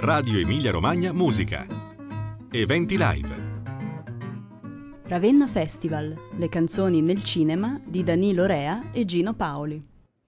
Radio Emilia Romagna Musica. Eventi live. Ravenna Festival, le canzoni nel cinema di Danilo Rea e Gino Paoli.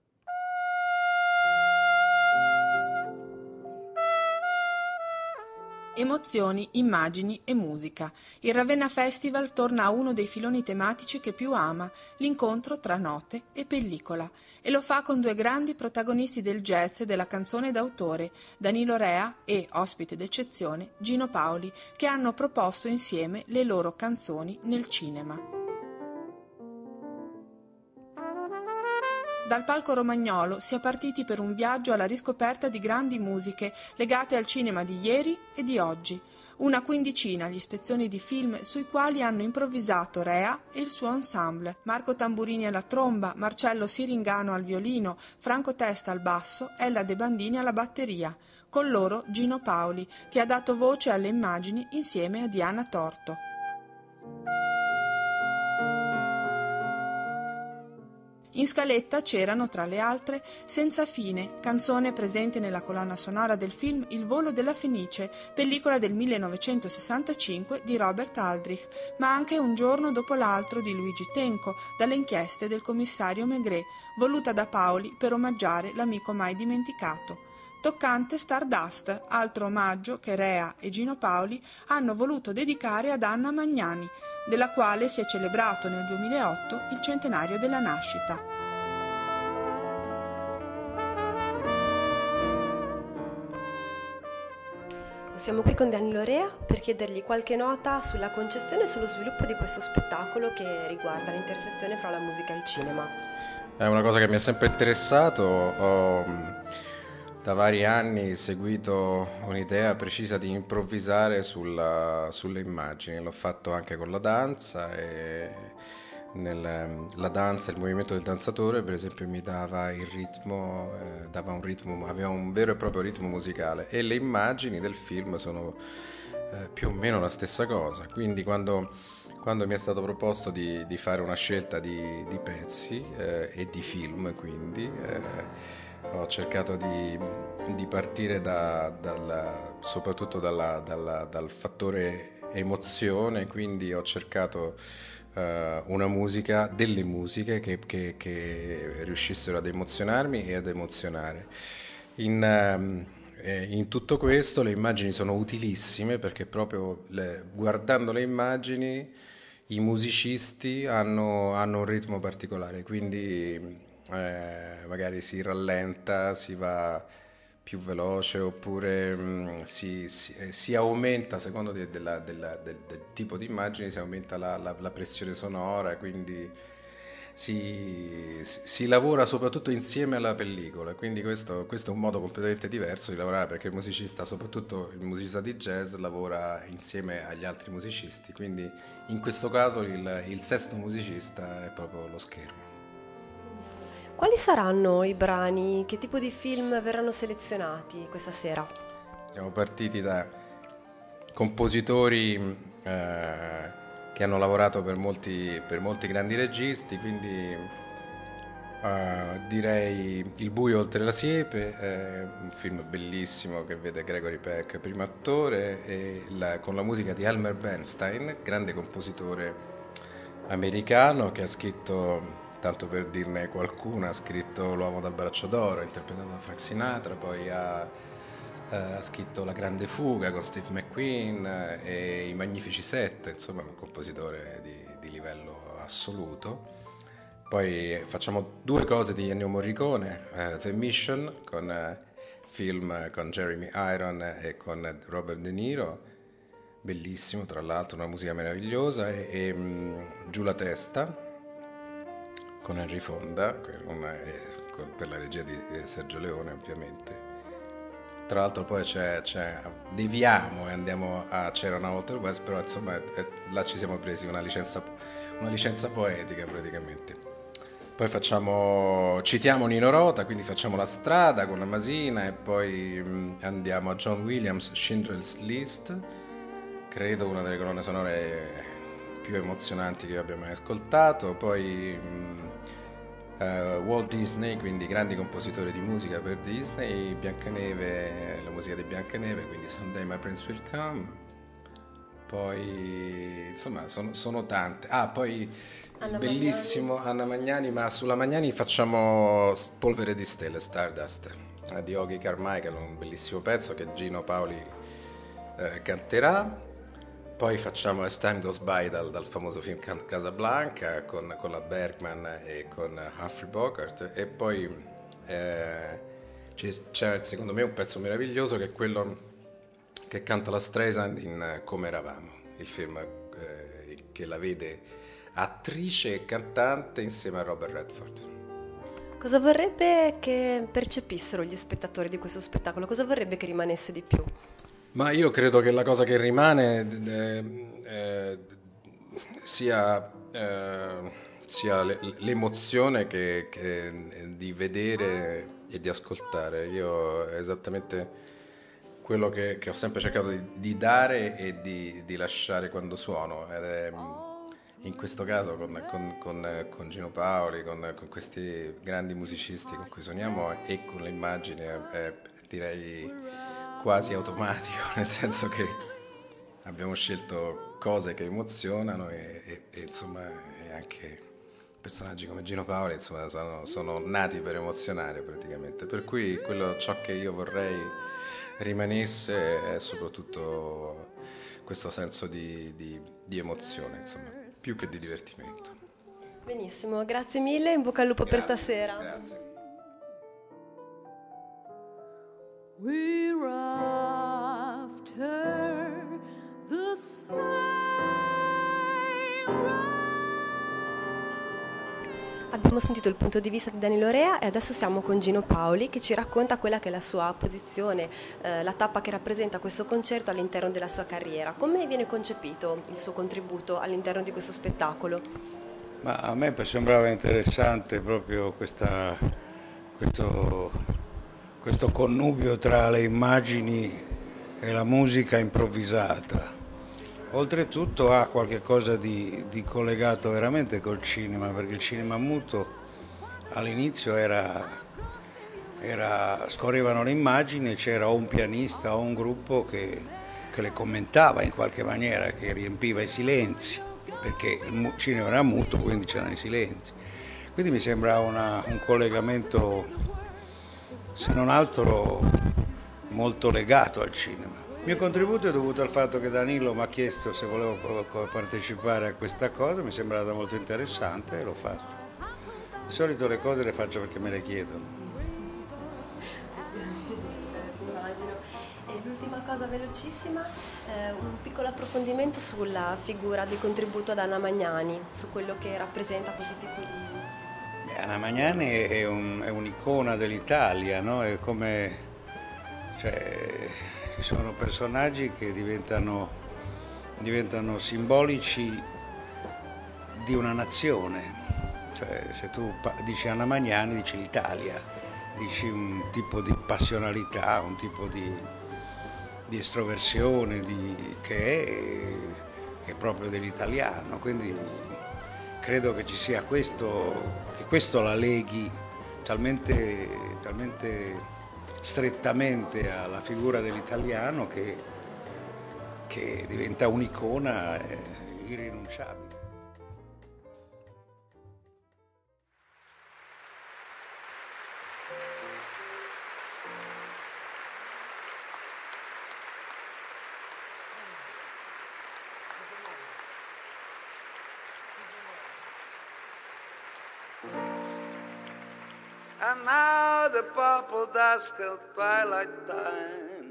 Emozioni, immagini e musica. Il Ravenna Festival torna a uno dei filoni tematici che più ama, l'incontro tra note e pellicola, e lo fa con due grandi protagonisti del jazz e della canzone d'autore, Danilo Rea e, ospite d'eccezione, Gino Paoli, che hanno proposto insieme le loro canzoni nel cinema. Dal palco romagnolo si è partiti per un viaggio alla riscoperta di grandi musiche legate al cinema di ieri e di oggi. Una quindicina gli spezzoni di film sui quali hanno improvvisato Rea e il suo ensemble. Marco Tamburini alla tromba, Marcello Siringano al violino, Franco Testa al basso, Ella De Bandini alla batteria. Con loro Gino Paoli, che ha dato voce alle immagini insieme a Diana Torto. In scaletta c'erano, tra le altre, Senza fine, canzone presente nella colonna sonora del film Il volo della Fenice, pellicola del 1965 di Robert Aldrich, ma anche Un giorno dopo l'altro di Luigi Tenco, dalle inchieste del commissario Maigret, voluta da Paoli per omaggiare l'amico mai dimenticato. Toccante Stardust, altro omaggio che Rea e Gino Paoli hanno voluto dedicare ad Anna Magnani, della quale si è celebrato nel 2008 il centenario della nascita. Siamo qui con Danilo Rea per chiedergli qualche nota sulla concezione e sullo sviluppo di questo spettacolo che riguarda l'intersezione fra la musica e il cinema. È una cosa che mi ha sempre interessato, ho da vari anni seguito un'idea precisa di improvvisare sulle immagini, l'ho fatto anche con la danza e la danza, il movimento del danzatore per esempio mi dava il ritmo, aveva un vero e proprio ritmo musicale e le immagini del film sono più o meno la stessa cosa, quindi quando mi è stato proposto di fare una scelta di pezzi e di film, quindi ho cercato di partire soprattutto dal fattore emozione, quindi ho cercato delle musiche che riuscissero ad emozionarmi e ad emozionare. In tutto questo le immagini sono utilissime perché proprio guardando le immagini i musicisti hanno un ritmo particolare, quindi magari si rallenta, si va più veloce oppure si aumenta a seconda del tipo di immagine, si aumenta la pressione sonora, quindi si lavora soprattutto insieme alla pellicola, quindi questo è un modo completamente diverso di lavorare perché il musicista, soprattutto il musicista di jazz, lavora insieme agli altri musicisti, quindi in questo caso il sesto musicista è proprio lo schermo. Quali saranno i brani? Che tipo di film verranno selezionati questa sera? Siamo partiti da compositori che hanno lavorato per molti grandi registi, quindi direi Il buio oltre la siepe, un film bellissimo che vede Gregory Peck primo attore e con la musica di Elmer Bernstein, grande compositore americano che ha scritto, tanto per dirne qualcuno, ha scritto L'uomo dal braccio d'oro, interpretato da Frank Sinatra, poi ha scritto La grande fuga con Steve McQueen e I magnifici sette, insomma un compositore di livello assoluto. Poi facciamo due cose di Ennio Morricone, The Mission, film con Jeremy Irons e con Robert De Niro, bellissimo tra l'altro, una musica meravigliosa, e Giù la testa con Henry Fonda, per la regia di Sergio Leone ovviamente. Tra l'altro poi deviamo e andiamo a C'era una volta il West, però insomma là ci siamo presi una licenza poetica praticamente. Poi citiamo Nino Rota, quindi facciamo La strada con la Masina e poi andiamo a John Williams, Schindler's List, credo una delle colonne sonore più emozionanti che io abbia mai ascoltato. Poi Walt Disney, quindi grandi compositori di musica per Disney, Biancaneve, la musica di Biancaneve, quindi Someday My Prince Will Come. Poi insomma sono tante. Poi Anna bellissimo Anna Magnani, ma sulla Magnani facciamo Polvere di stelle, Stardust, di Ogi Carmichael, un bellissimo pezzo che Gino Paoli canterà. Poi facciamo As Time Goes By dal famoso film Casablanca con la Bergman e con Humphrey Bogart. E poi c'è secondo me un pezzo meraviglioso che è quello che canta la Streisand in Come eravamo, il film che la vede attrice e cantante insieme a Robert Redford. Cosa vorrebbe che percepissero gli spettatori di questo spettacolo? Cosa vorrebbe che rimanesse di più? Ma io credo che la cosa che rimane sia l'emozione di vedere e di ascoltare. Io esattamente quello che ho sempre cercato di dare e di lasciare quando suono, ed è in questo caso con Gino Paoli, con questi grandi musicisti con cui suoniamo e con le immagini è direi quasi automatico, nel senso che abbiamo scelto cose che emozionano e insomma e anche personaggi come Gino Paoli insomma sono nati per emozionare praticamente, per cui ciò che io vorrei rimanesse è soprattutto questo senso di emozione, insomma, più che di divertimento. Benissimo, grazie mille, in bocca al lupo per stasera. Grazie. We're after the same road. Abbiamo sentito il punto di vista di Dani Lorea e adesso siamo con Gino Paoli che ci racconta quella che è la sua posizione, la tappa che rappresenta questo concerto all'interno della sua carriera. Come viene concepito il suo contributo all'interno di questo spettacolo? Ma a me sembrava interessante proprio questo connubio tra le immagini e la musica improvvisata. Oltretutto ha qualche cosa di collegato veramente col cinema, perché il cinema muto all'inizio scorrevano le immagini e c'era o un pianista o un gruppo che le commentava in qualche maniera, che riempiva i silenzi, perché il cinema era muto, quindi c'erano i silenzi. Quindi mi sembra un collegamento, se non altro, molto legato al cinema. Il mio contributo è dovuto al fatto che Danilo mi ha chiesto se volevo partecipare a questa cosa, mi è sembrata molto interessante e l'ho fatto. Di solito le cose le faccio perché me le chiedono. Certo, immagino. E l'ultima cosa velocissima, un piccolo approfondimento sulla figura di contributo ad Anna Magnani, su quello che rappresenta questo tipo di... Anna Magnani è un'icona dell'Italia, no? È come... ci sono personaggi che diventano simbolici di una nazione. Se tu dici Anna Magnani, dici l'Italia, dici un tipo di passionalità, un tipo di estroversione che è proprio dell'italiano. Quindi credo che ci sia che questo la leghi talmente strettamente alla figura dell'italiano che diventa un'icona irrinunciabile. And now the purple dusk of twilight time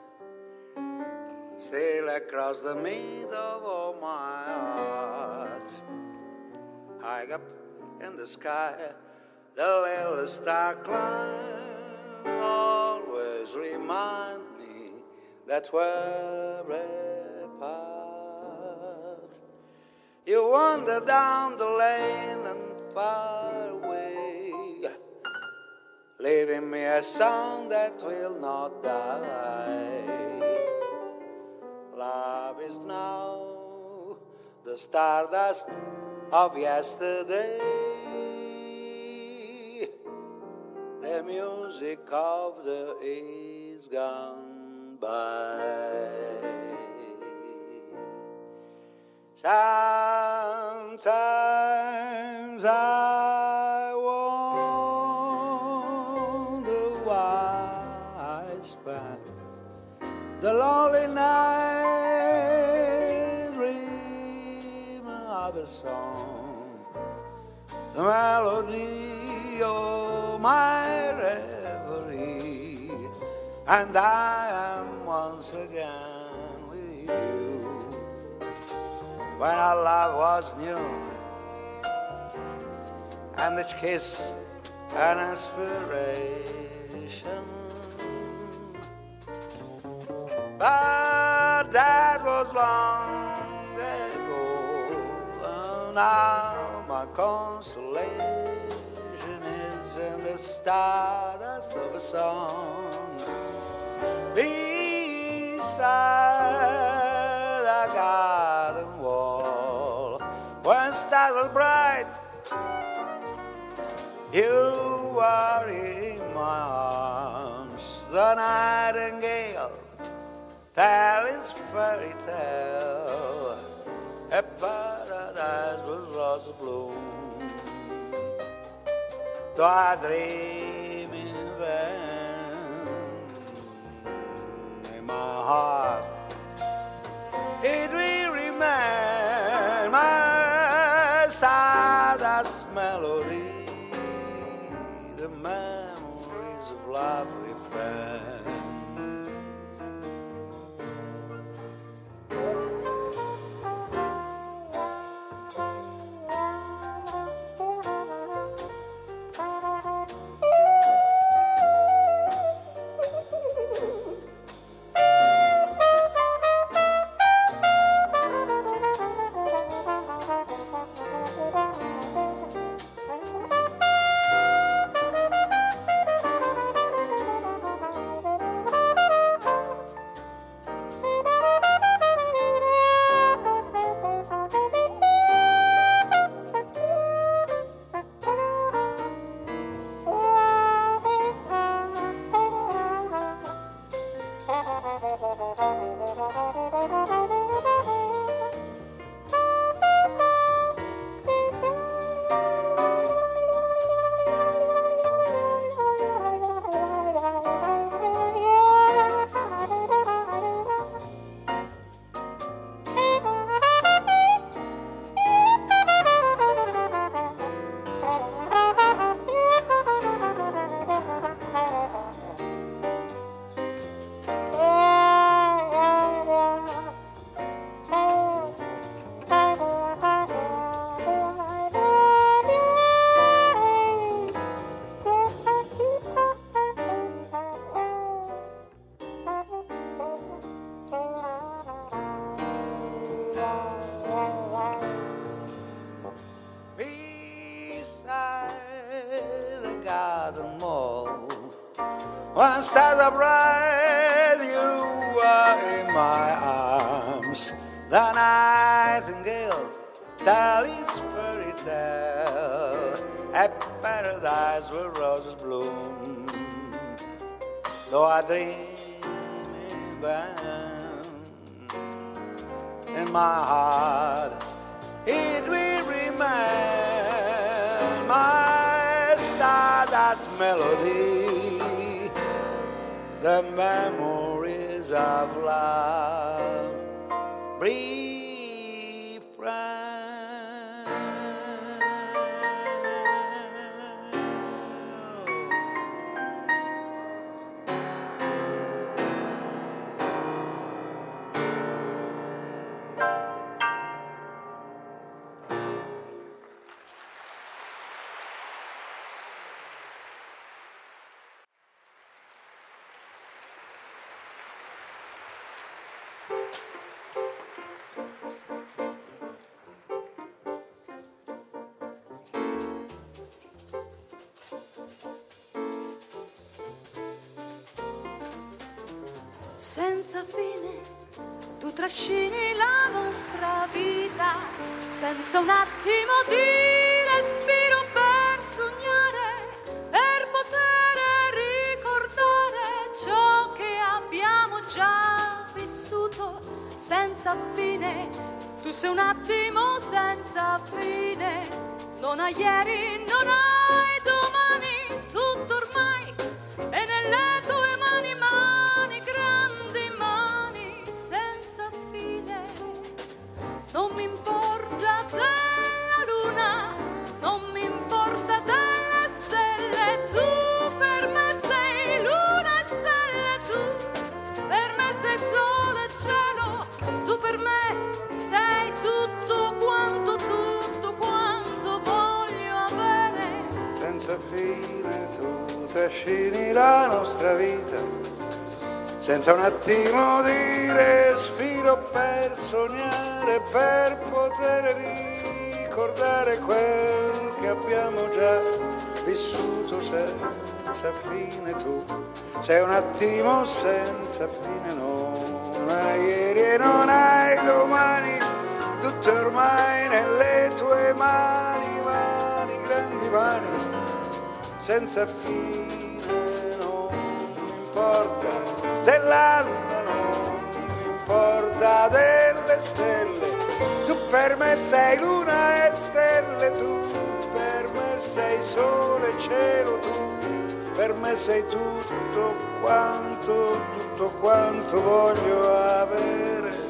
sail across the meadow of my heart. High up in the sky, the little star climb always remind me that we're apart. You wander down the lane and far away, leaving me a song that will not die. Love is now the stardust of yesterday. the music of the days gone by. Sometimes I wonder why I spend the lonely night dreaming of a song, the melody of my reverie, and I am once again with you. When our love was new, and each kiss an inspiration, but that was long ago. Now my consolation is in the stardust of a song beside the garden wall. When stars are bright, you are in my arms. The nightingale tell his fairy tale, a paradise with roses bloom. Though I dream in vain, in my heart it will remain my stardust melody, the memories of lovely friends. One stars are bright, you are in my arms. The nightingale tell his fairy tale, a paradise where roses bloom. Though I dream in vain, in my heart it will remain my stardust melody, the memories of love, brief friend. Senza fine tu trascini la nostra vita, senza un attimo di respiro per sognare, per poter senza fine. Tu sei un attimo senza fine, non hai ieri, non hai domani, tutto ormai è nelle tue mani, mani, grandi mani, senza fine. Non mi importa della luna, non mi importa delle stelle, tu per me sei luna e stelle, tu per me sei sole e cielo, tu per me sei tutto quanto voglio avere. Senza fine tu trascini la nostra vita, senza un attimo di respiro per sognare, per poter ricordare quel che abbiamo già vissuto senza fine. Tu sei un attimo senza fine, non hai ieri e non hai domani, tutto è ormai nelle tue mani, mani, grandi mani, senza fine. Non mi importa della luna, non mi importa delle stelle, tu per me sei luna e stelle, tu per me sei sole e cielo, tu per me sei tutto quanto voglio avere.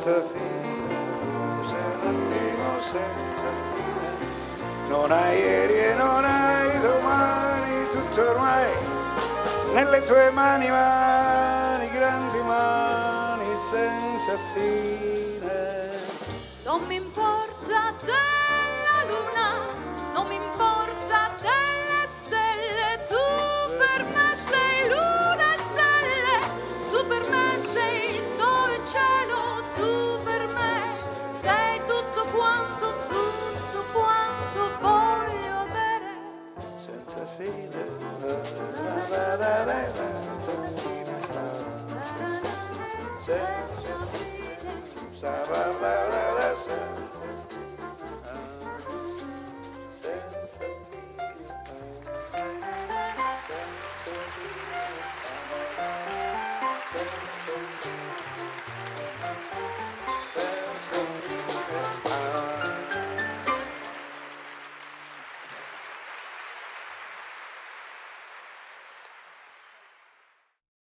senza fine, tu sei un attimo senza fine, non hai ieri e non hai domani, tutto ormai nelle tue mani, mani, grandi mani senza fine. Non mi importa della luna, non mi importa delle stelle, tu per me sei luna e stelle, tu per me sei sole e cielo, tu per me sei tutto quanto voglio avere. Senza fine, senza fine.